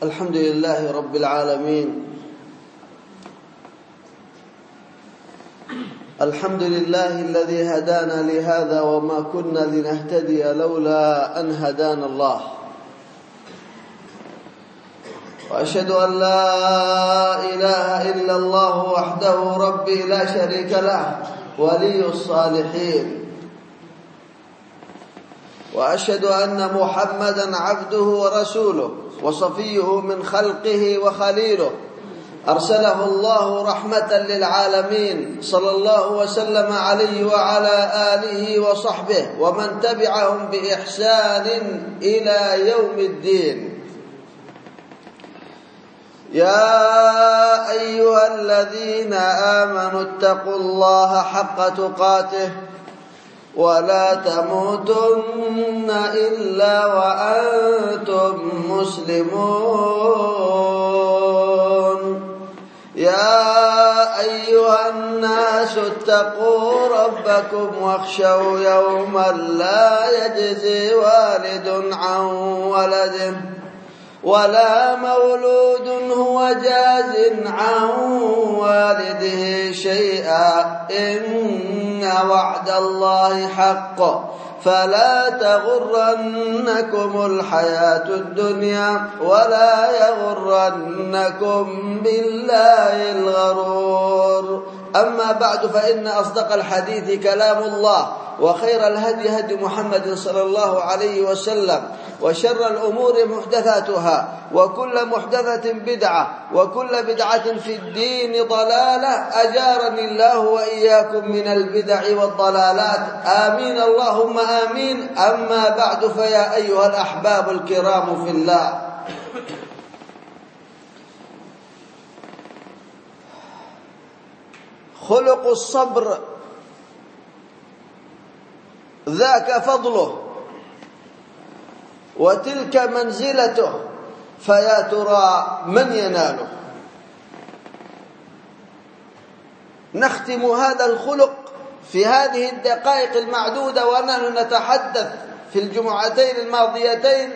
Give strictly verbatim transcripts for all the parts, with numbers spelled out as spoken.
الحمد لله رب العالمين. الحمد لله الذي هدانا لهذا وما كنا لنهتدي لولا أن هدانا الله. وأشهد أن لا إله إلا الله وحده ربي لا شريك له ولي الصالحين. وأشهد أن محمدا عبده ورسوله وصفيه من خلقه وخليله، أرسله الله رحمة للعالمين، صلى الله وسلم عليه وعلى آله وصحبه ومن تبعهم بإحسان إلى يوم الدين. يا أيها الذين آمنوا اتقوا الله حق تقاته ولا تموتن إلا وأنتم مسلمون. يا أيها الناس اتقوا ربكم واخشوا يوما لا يجزي والد عن ولده ولا مولود هو جاز عن والده شيئا، إن وعد الله حق فلا تغرنكم الحياة الدنيا ولا يغرنكم بالله الغرور. أما بعد، فإن أصدق الحديث كلام الله، وخير الهدي هدي محمد صلى الله عليه وسلم، وشر الأمور محدثاتها، وكل محدثة بدعة، وكل بدعة في الدين ضلالة، أجارني الله وإياكم من البدع والضلالات، آمين اللهم آمين. أما بعد، فيا أيها الأحباب الكرام في الله، خلق الصبر ذاك فضله وتلك منزلته، فيا ترى من يناله. نختم هذا الخلق في هذه الدقائق المعدودة ونحن نتحدث. في الجمعتين الماضيتين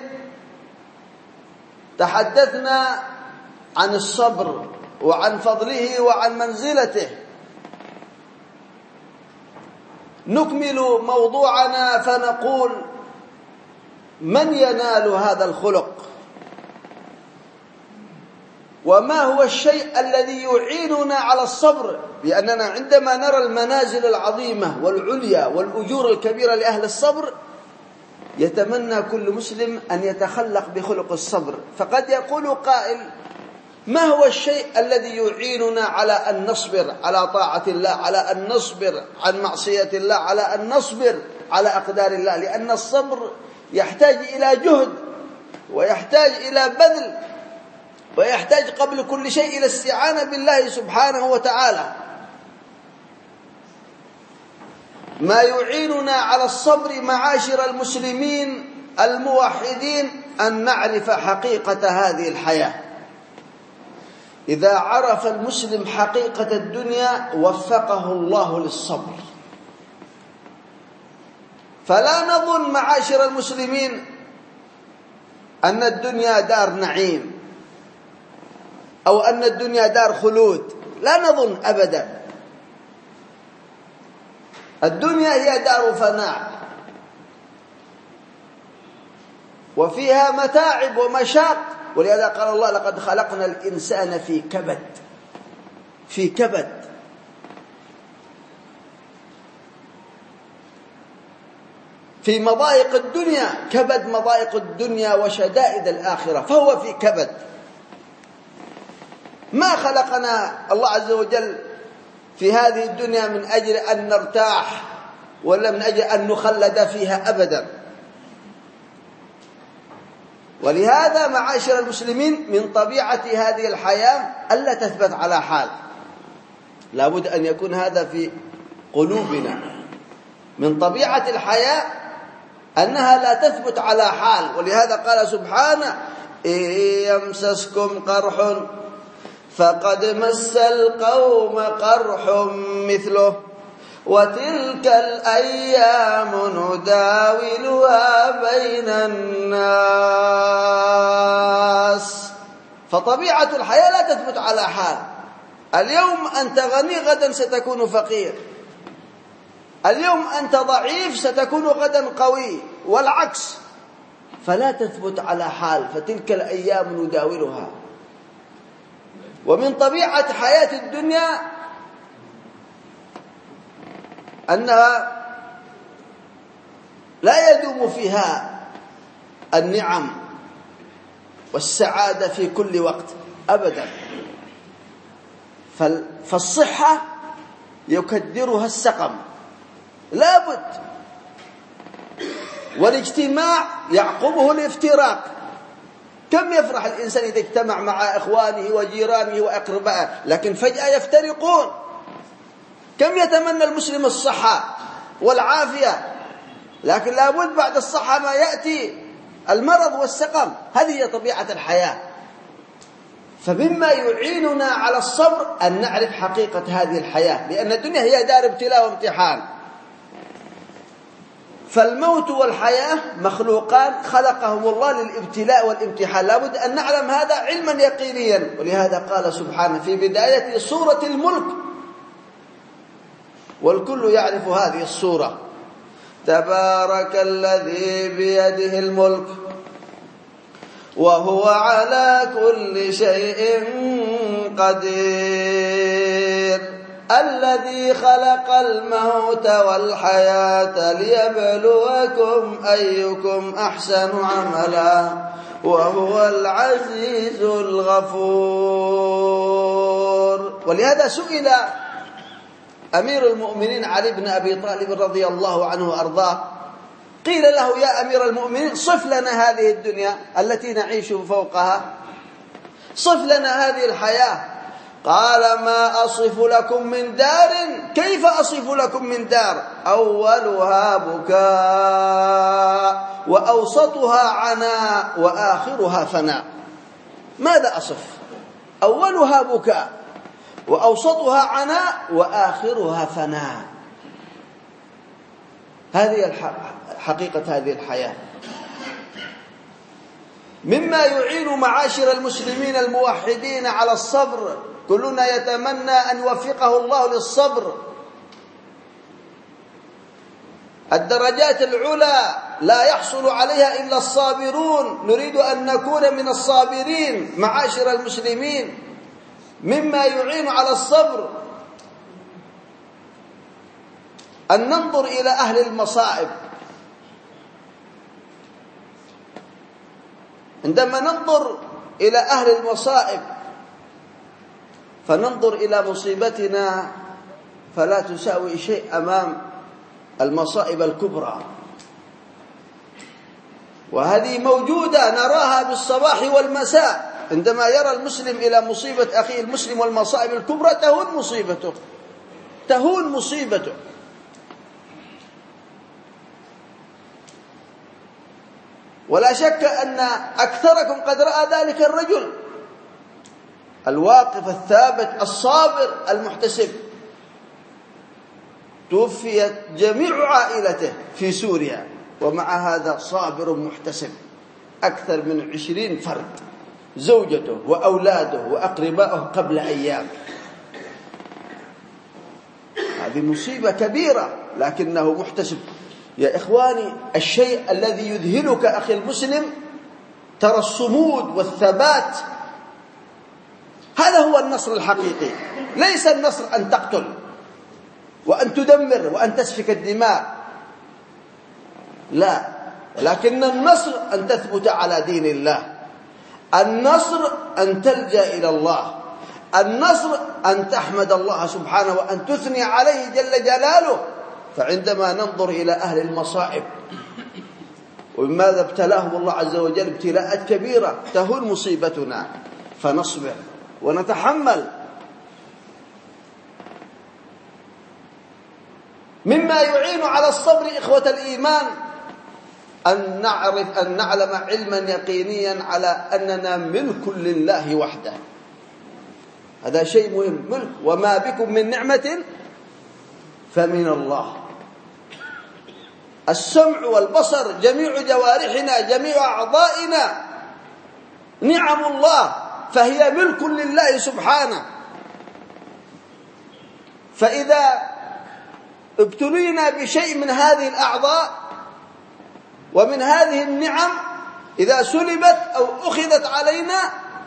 تحدثنا عن الصبر وعن فضله وعن منزلته. نكمل موضوعنا فنقول: من ينال هذا الخلق؟ وما هو الشيء الذي يعيننا على الصبر؟ لأننا عندما نرى المنازل العظيمة والعليا والأجور الكبيرة لأهل الصبر، يتمنى كل مسلم أن يتخلق بخلق الصبر. فقد يقول قائل: ما هو الشيء الذي يعيننا على أن نصبر على طاعة الله، على أن نصبر عن معصية الله، على أن نصبر على أقدار الله؟ لأن الصبر يحتاج إلى جهد، ويحتاج إلى بذل، ويحتاج قبل كل شيء إلى الاستعانة بالله سبحانه وتعالى. ما يعيننا على الصبر معاشر المسلمين الموحدين أن نعرف حقيقة هذه الحياة. إذا عرف المسلم حقيقة الدنيا وفقه الله للصبر. فلا نظن معاشر المسلمين أن الدنيا دار نعيم أو أن الدنيا دار خلود، لا نظن أبدا. الدنيا هي دار فناء، وفيها متاعب ومشاق، ولهذا قال الله: لقد خلقنا الإنسان في كبد. في كبد. في مضايق الدنيا، كبد مضايق الدنيا وشدائد الآخرة، فهو في كبد. ما خلقنا الله عز وجل في هذه الدنيا من أجل أن نرتاح ولا من أجل أن نخلد فيها أبدا. ولهذا معاشر المسلمين، من طبيعة هذه الحياة ألا تثبت على حال. لابد أن يكون هذا في قلوبنا. من طبيعة الحياة أنها لا تثبت على حال. ولهذا قال سبحانه: إن يمسسكم قرح فقد مس القوم قرح مثله وتلك الأيام نداولها بين الناس. فطبيعة الحياة لا تثبت على حال. اليوم أنت غني غدا ستكون فقير، اليوم أنت ضعيف ستكون غدا قوي، والعكس، فلا تثبت على حال، فتلك الأيام نداولها. ومن طبيعة حياة الدنيا أنها لا يدوم فيها النعم والسعادة في كل وقت أبدا. فالصحة يكدرها السقم لا بد، والاجتماع يعقبه الافتراق. كم يفرح الإنسان إذا اجتمع مع إخوانه وجيرانه وأقربائه، لكن فجأة يفترقون. كم يتمنى المسلم الصحة والعافية، لكن لا بد بعد الصحة ما يأتي المرض والسقم. هذه هي طبيعة الحياة. فمما يعيننا على الصبر أن نعرف حقيقة هذه الحياة، لأن الدنيا هي دار ابتلاء وامتحان. فالموت والحياة مخلوقان خلقهم الله للابتلاء والامتحان، لا بد أن نعلم هذا علما يقينيا. ولهذا قال سبحانه في بداية سورة الملك، والكل يعرف هذه السورة: تبارك الذي بيده الملك وهو على كل شيء قدير، الذي خلق الموت والحياة ليبلوكم أيكم أحسن عملا وهو العزيز الغفور. ولهذا سئل أمير المؤمنين علي بن أبي طالب رضي الله عنه وأرضاه، قيل له: يا أمير المؤمنين، صف لنا هذه الدنيا التي نعيش فوقها، صف لنا هذه الحياة. قال: ما أصف لكم من دار. كيف أصف لكم من دار؟ أولها بكاء وأوسطها عناء وآخرها فناء. ماذا أصف؟ أولها بكاء وأوسطها عناء وآخرها فناء. هذه حقيقة هذه الحياة. مما يعين معاشر المسلمين الموحدين على الصبر، كلنا يتمنى أن يوفقه الله للصبر. الدرجات العلى لا يحصل عليها إلا الصابرون، نريد أن نكون من الصابرين معاشر المسلمين. مما يعين على الصبر أن ننظر إلى أهل المصائب. عندما ننظر إلى أهل المصائب فننظر إلى مصيبتنا فلا تساوي شيء أمام المصائب الكبرى، وهذه موجودة نراها بالصباح والمساء. عندما يرى المسلم إلى مصيبة أخيه المسلم والمصائب الكبرى تهون مصيبته، تهون مصيبته. ولا شك أن أكثركم قد رأى ذلك الرجل الواقف الثابت الصابر المحتسب. توفيت جميع عائلته في سوريا، ومع هذا صابر محتسب، أكثر من عشرين فرد، زوجته وأولاده وأقربائه قبل أيام. هذه مصيبة كبيرة، لكنه محتسب. يا إخواني، الشيء الذي يذهلك أخي المسلم ترى الصمود والثبات. هذا هو النصر الحقيقي. ليس النصر أن تقتل وأن تدمر وأن تسفك الدماء، لا، لكن النصر أن تثبت على دين الله. النصر أن تلجأ إلى الله. النصر أن تحمد الله سبحانه وأن تثني عليه جل جلاله. فعندما ننظر إلى أهل المصائب وبماذا ابتلاهم الله عز وجل ابتلاءات كبيرة، تهون مصيبتنا فنصبر ونتحمل. مما يعين على الصبر إخوة الإيمان أن نعرف أن نعلم علما يقينيا على أننا ملك لله وحده. هذا شيء مهم، ملك. وما بكم من نعمة فمن الله. السمع والبصر، جميع جوارحنا، جميع أعضائنا نعم الله، فهي ملك لله سبحانه. فإذا ابتلينا بشيء من هذه الأعضاء ومن هذه النعم، إذا سلبت أو أخذت علينا،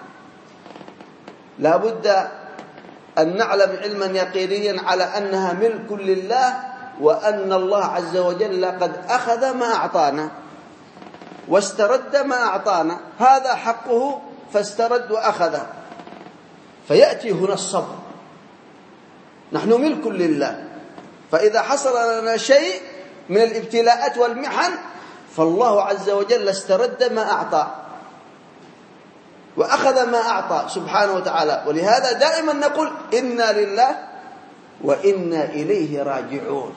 لا بد أن نعلم علما يقينيا على أنها ملك لله، وأن الله عز وجل قد أخذ ما أعطانا واسترد ما أعطانا، هذا حقه فاسترد وأخذه. فيأتي هنا الصبر. نحن ملك لله، فإذا حصل لنا شيء من الابتلاءات والمحن فالله عز وجل استرد ما أعطى وأخذ ما أعطى سبحانه وتعالى. ولهذا دائما نقول إنا لله وإنا إليه راجعون.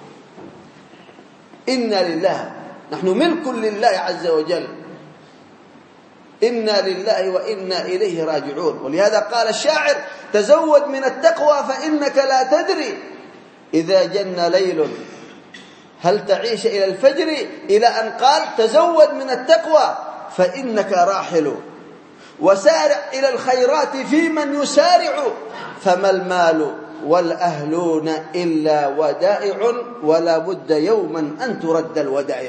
إنا لله، نحن ملك لله عز وجل، إنا لله وإنا إليه راجعون. ولهذا قال الشاعر: تزود من التقوى فإنك لا تدري إذا جن ليل هل تعيش إلى الفجر، إلى أن قال: تزود من التقوى فإنك راحل، وسارع إلى الخيرات في من يسارع، فما المال والأهلون إلا ودائع، ولا بد يوما أن ترد الودائع.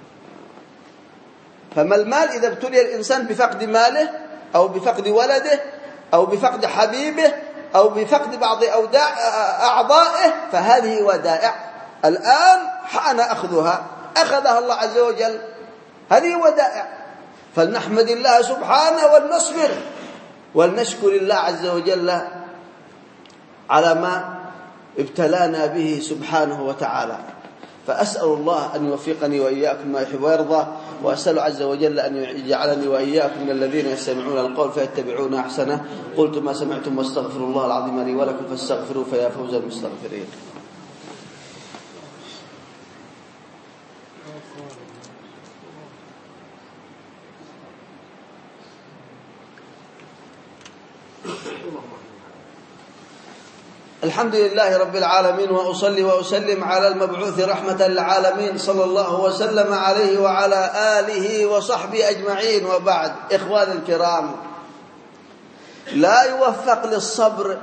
فما المال إذا ابتلي الإنسان بفقد ماله أو بفقد ولده أو بفقد حبيبه أو بفقد بعض أعضائه، فهذه ودائع الآن حان أخذها، أخذها الله عز وجل، هذه ودائع. فلنحمد الله سبحانه ولنصبر ولنشكر الله عز وجل على ما ابتلانا به سبحانه وتعالى. فأسأل الله أن يوفقني وإياكم ما يحب ويرضى، وأسأل عز وجل أن يجعلني وإياكم من الذين يستمعون القول فيتبعون أحسنه. قلت ما سمعتم واستغفر الله العظيم لي ولكم فاستغفروه فيا فوز المستغفرين. الحمد لله رب العالمين، وأصلي وأسلم على المبعوث رحمة للعالمين صلى الله وسلم عليه وعلى آله وصحبه أجمعين. وبعد، إخوان الكرام، لا يوفق للصبر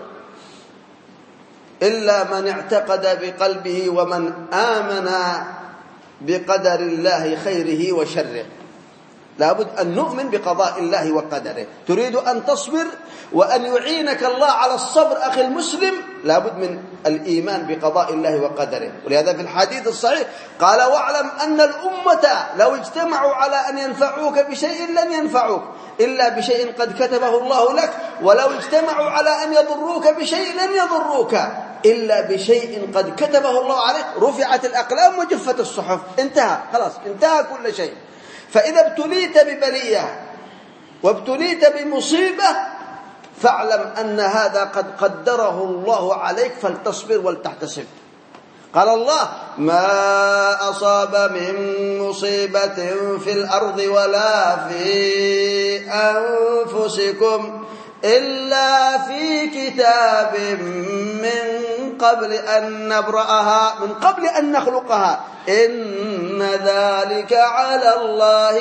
إلا من اعتقد بقلبه ومن آمن بقدر الله خيره وشره. لابد أن نؤمن بقضاء الله وقدره. تريد أن تصبر وأن يعينك الله على الصبر أخي المسلم، لابد من الإيمان بقضاء الله وقدره. ولهذا في الحديث الصحيح قال: واعلم أن الأمة لو اجتمعوا على أن ينفعوك بشيء لن ينفعوك إلا بشيء قد كتبه الله لك، ولو اجتمعوا على أن يضروك بشيء لن يضروك إلا بشيء قد كتبه الله عليك. رفعت الأقلام وجفت الصحف، انتهى، خلاص انتهى كل شيء. فإذا ابتليت ببلية وابتليت بمصيبة فاعلم أن هذا قد قدره الله عليك، فلتصبر ولتحتسب. قال الله: ما أصاب من مصيبة في الأرض ولا في أنفسكم إلا في كتاب من قبل أن نبرأها، من قبل أن نخلقها، إن ذلك على الله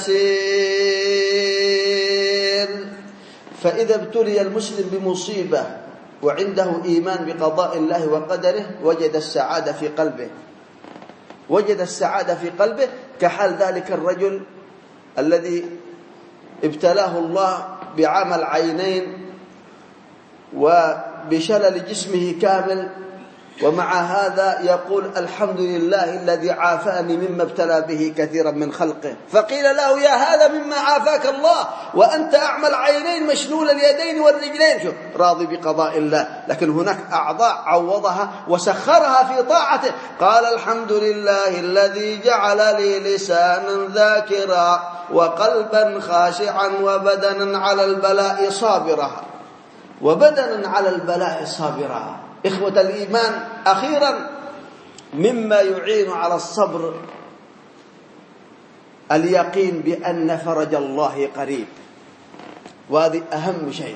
يسير. فإذا ابتلي المسلم بمصيبة وعنده إيمان بقضاء الله وقدره وجد السعادة في قلبه، وجد السعادة في قلبه، كحال ذلك الرجل الذي ابتلاه الله بعمى العينين وبشلل جسمه كامل، ومع هذا يقول: الحمد لله الذي عافاني مما ابتلى به كثيرا من خلقه. فقيل له: يا هذا مما عافاك الله وأنت أعمى العينين مشلول اليدين والرجلين. شوف، راضي بقضاء الله، لكن هناك أعضاء عوضها وسخرها في طاعته. قال: الحمد لله الذي جعل لي لسانا ذاكرا وقلبا خاشعا وبدنا على البلاء صابرا، وبدنا على البلاء صابرا. إخوة الإيمان، أخيرا مما يعين على الصبر اليقين بأن فرج الله قريب، وهذه أهم شيء.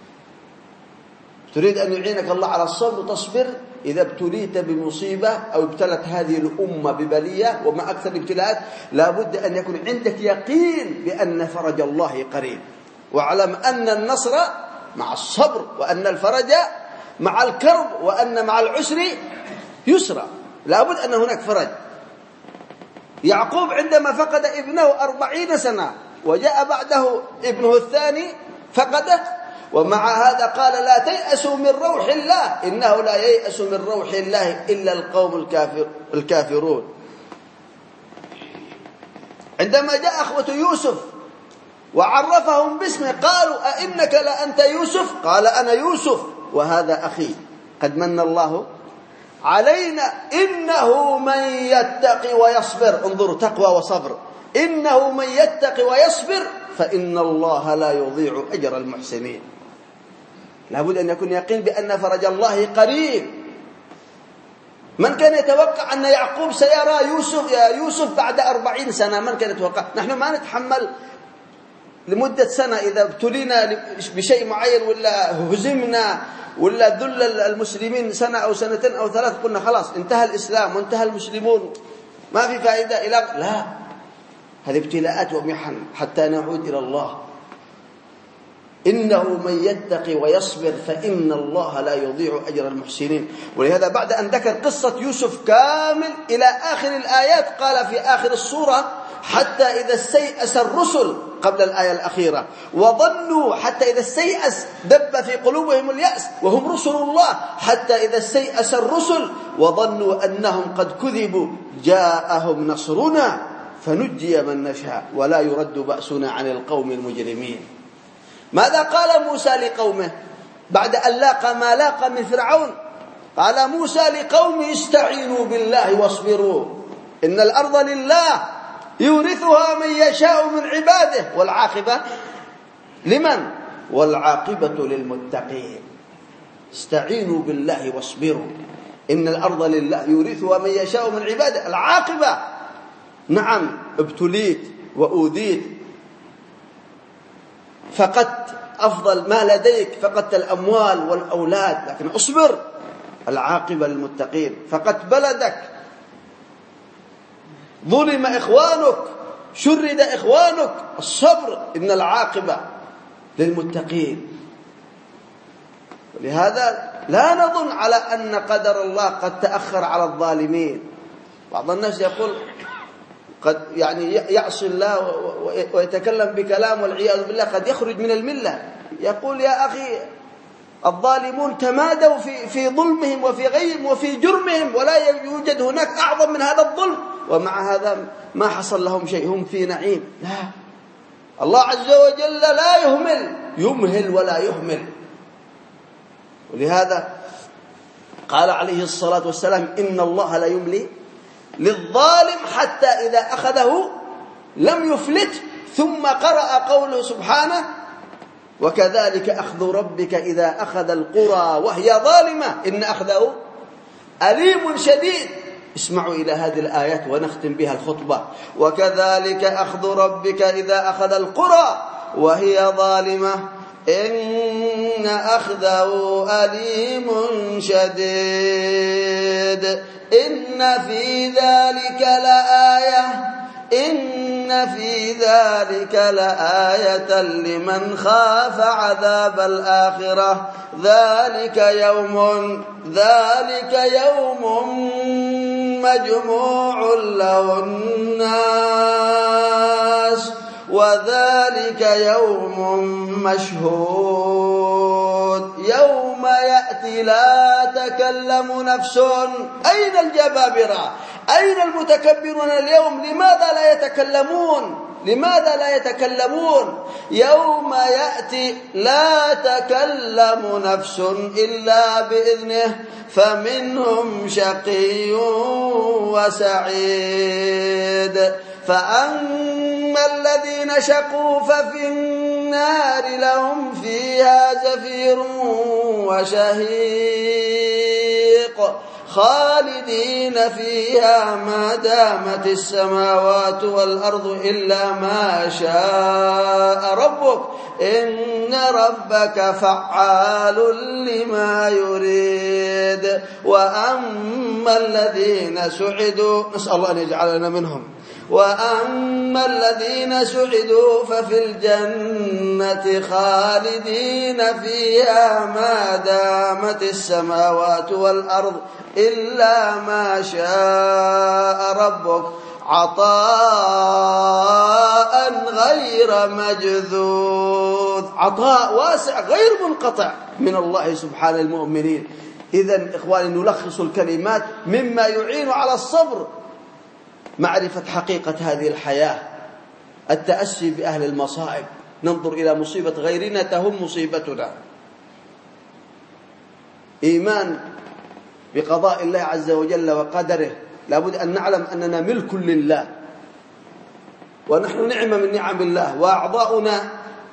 تريد أن يعينك الله على الصبر تصبر. إذا ابتليت بمصيبة أو ابتلت هذه الأمة ببلية، وما أكثر الابتلاءات، لا بد أن يكون عندك يقين بأن فرج الله قريب. واعلم أن النصر مع الصبر، وأن الفرج مع الكرب، وأن مع العسر يسرا. لابد أن هناك فرج. يعقوب عندما فقد ابنه أربعين سنة وجاء بعده ابنه الثاني فقده، ومع هذا قال لا تيأسوا من روح الله إنه لا ييأس من روح الله إلا القوم الكافر الكافرون. عندما جاء أخوة يوسف وعرفهم باسمه قالوا أئنك لأنت يوسف؟ قال أنا يوسف وهذا أخي قد من الله علينا إنه من يتقي ويصبر. انظروا، تقوى وصبر. إنه من يتقي ويصبر فإن الله لا يضيع أجر المحسنين. لابد أن يكون يقين بأن فرج الله قريب. من كان يتوقع أن يعقوب سيرى يوسف يا يوسف بعد أربعين سنة؟ من كان يتوقع؟ نحن ما نتحمل لمدة سنة إذا ابتلينا بشيء معين ولا هزمنا ولا ذل المسلمين سنة أو سنتين أو ثلاث قلنا خلاص انتهى الإسلام وانتهى المسلمون ما في فائدة. إلى لا، هذه ابتلاءات ومحن حتى نعود إلى الله. إنه من يتقي ويصبر فإن الله لا يضيع أجر المحسنين. ولهذا بعد أن ذكر قصة يوسف كامل إلى آخر الآيات قال في آخر السورة حتى إذا استيأس الرسل قبل الآية الأخيرة وظنوا، حتى إذا استيأس دب في قلوبهم اليأس وهم رسل الله، حتى إذا استيأس الرسل وظنوا أنهم قد كذبوا جاءهم نصرنا فنجي من نشاء ولا يرد بأسنا عن القوم المجرمين. ماذا قال موسى لقومه بعد أن لاقى ما لاقى من فرعون؟ قال موسى لقومه استعينوا بالله واصبروا إن الأرض لله يورثها من يشاء من عباده والعاقبة لمن؟ والعاقبة للمتقين. استعينوا بالله واصبروا إن الأرض لله يورثها من يشاء من عباده. العاقبة نعم ابتليت وأوذيت فقدت أفضل ما لديك، فقدت الأموال والأولاد، لكن اصبر العاقبة للمتقين. فقدت بلدك، ظلم إخوانك، شرد إخوانك، الصبر إن العاقبة للمتقين. ولهذا لا نظن على أن قدر الله قد تأخر على الظالمين. بعض الناس يقول قد يعني يعصي الله ويتكلم بكلام والعياذ بالله قد يخرج من الملة. يقول يا أخي الظالمون تمادوا في في ظلمهم وفي غيهم وفي جرمهم ولا يوجد هناك أعظم من هذا الظلم، ومع هذا ما حصل لهم شيء، هم في نعيم. لا، الله عز وجل لا يهمل، يمهل ولا يهمل. ولهذا قال عليه الصلاة والسلام إن الله لا يملي للظالم حتى إذا أخذه لم يفلت. ثم قرأ قوله سبحانه وكذلك أخذ ربك إذا أخذ القرى وهي ظالمة إن أخذه أليم شديد. اسمعوا إلى هذه الآيات ونختم بها الخطبة. وكذلك أخذ ربك إذا أخذ القرى وهي ظالمة إن أخذه أليم شديد. إن في ذلك لآية إن في ذلك لآية لمن خاف عذاب الآخرة ذلك يوم ذلك يوم مجموع له الناس وذلك يوم مشهود يوم يأتي لا تكلم نفس. أين الجبابرة؟ أين المتكبرون اليوم؟ لماذا لا يتكلمون؟ لماذا لا يتكلمون؟ يوم يأتي لا تكلم نفس إلا بإذنه فمنهم شقي وسعيد. فأما الذين شقوا ففي النار لهم فيها زفير وشهيق خالدين فيها ما دامت السماوات والأرض إلا ما شاء ربك إن ربك فعال لما يريد. وأما الذين سعدوا نسأل الله أن يجعلنا منهم وأما فأما الذين سعدوا ففي الجنة خالدين فيها ما دامت السماوات والأرض إلا ما شاء ربك عطاء غير مجذوذ. عطاء واسع غير منقطع من الله سبحانه المؤمنين. إذن إخواني نلخص الكلمات مما يعين على الصبر: معرفة حقيقة هذه الحياة، التأسي بأهل المصائب، ننظر إلى مصيبة غيرنا تهم مصيبتنا، إيمان بقضاء الله عز وجل وقدره، لابد أن نعلم أننا ملك لله ونحن نعمة من نعم الله، وأعضاؤنا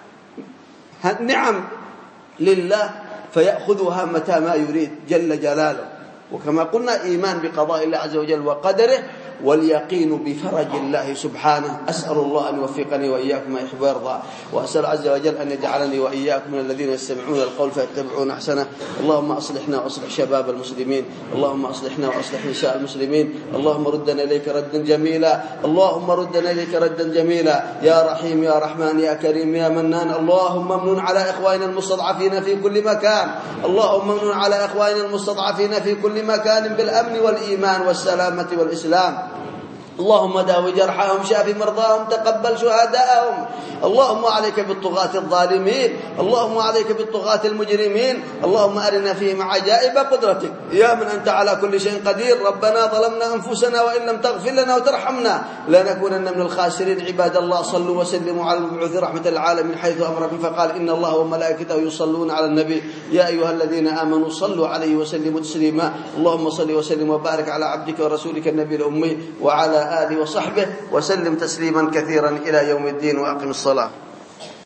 نعم لله فيأخذها متى ما يريد جل جلاله. وكما قلنا إيمان بقضاء الله عز وجل وقدره، واليقين بفرج الله سبحانه. أسأل الله أن يوفقني وإياكم ما يحب ويرضى، وأسأل عز وجل أن يجعلني وإياكم من الذين يستمعون القول فيتبعون أحسنه. اللهم أصلحنا وأصلح شباب المسلمين، اللهم أصلحنا وأصلح نساء المسلمين، اللهم ردنا إليك ردا جميلا، اللهم ردنا إليك ردا جميلا يا رحيم يا رحمن يا كريم يا منان. اللهم امنن على إخواننا المستضعفين في كل مكان، اللهم امنن على إخواننا المستضعفين في كل مكان بالأمن والإيمان والسلامة والإسلام. اللهم داوي جرحهم، شاف مرضاهم، تقبل شهداءهم. اللهم عليك بالطغاة الظالمين، اللهم عليك بالطغاة المجرمين. اللهم أرنا فيهم عجائب قدرتك يا من أنت على كل شيء قدير. ربنا ظلمنا أنفسنا وإن لم تغفر لنا وترحمنا لنكونن من الخاسرين. عباد الله صلوا وسلموا على المبعوث رحمة العالمين حيث أمركم فقال إن الله وملائكته يصلون على النبي يا أيها الذين آمنوا صلوا عليه وسلموا تسليما. اللهم صل وسلم وبارك على عبدك ورسولك النبي الأمي وعلى آله وصحبه وسلم تسليما كثيرا إلى يوم الدين. وأقم الصلاة.